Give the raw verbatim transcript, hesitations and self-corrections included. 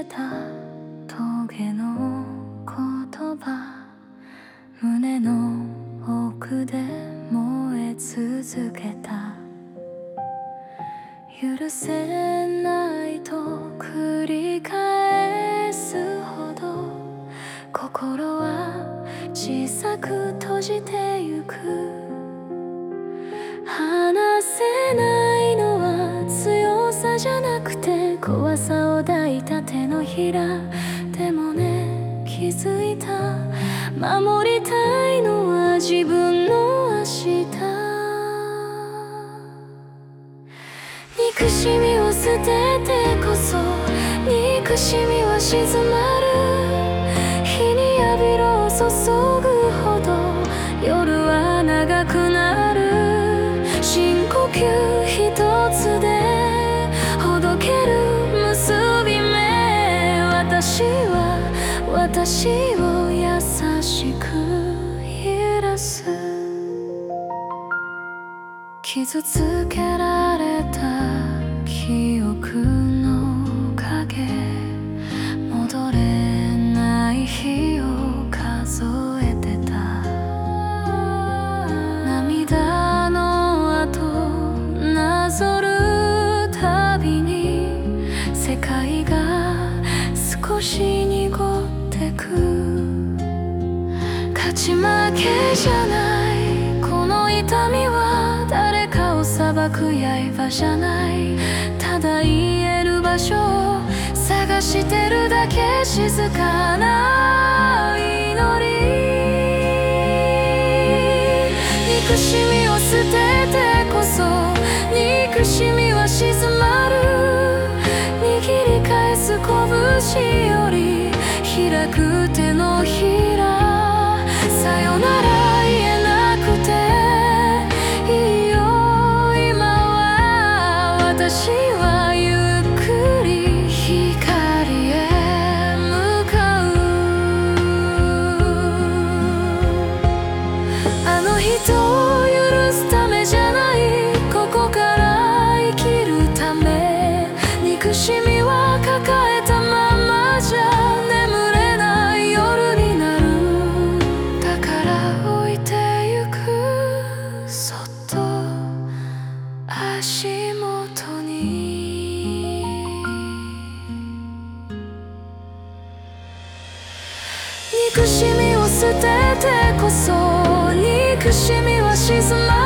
れた棘の言葉、胸の奥で燃え続けた。許せないと繰り返すほど心は小さく閉じてゆく。離せないのは強さじゃなくて怖さを抱いた手のひら。でもね、気づいた。守りたいのは自分の明日。憎しみを捨ててこそ憎しみは静まる。日に浴びろを注ぐほど夜は長くなる。深呼吸一つでほどける結び目。私は私を優しく揺らす。傷つけられた記憶の影、戻れない日を数えてた。涙の跡なぞるたびに世界が少し濁ってく。勝ち負けじゃない、この痛みは誰かを裁く刃じゃない。ただ言える場所を探してるだけ。静かな祈り。憎しみを捨ててこそ憎しみは静まる。握り返す拳より開く手のひら。さよなら言えなくていいよ今は。私はゆっくり光へ向かう。あの人を許すためじゃない、ここから生きるため。憎しみは抱えたままじゃ眠れない夜になる。だから置いてゆく、そっと足元に。憎しみを捨ててこそ憎しみは静まる。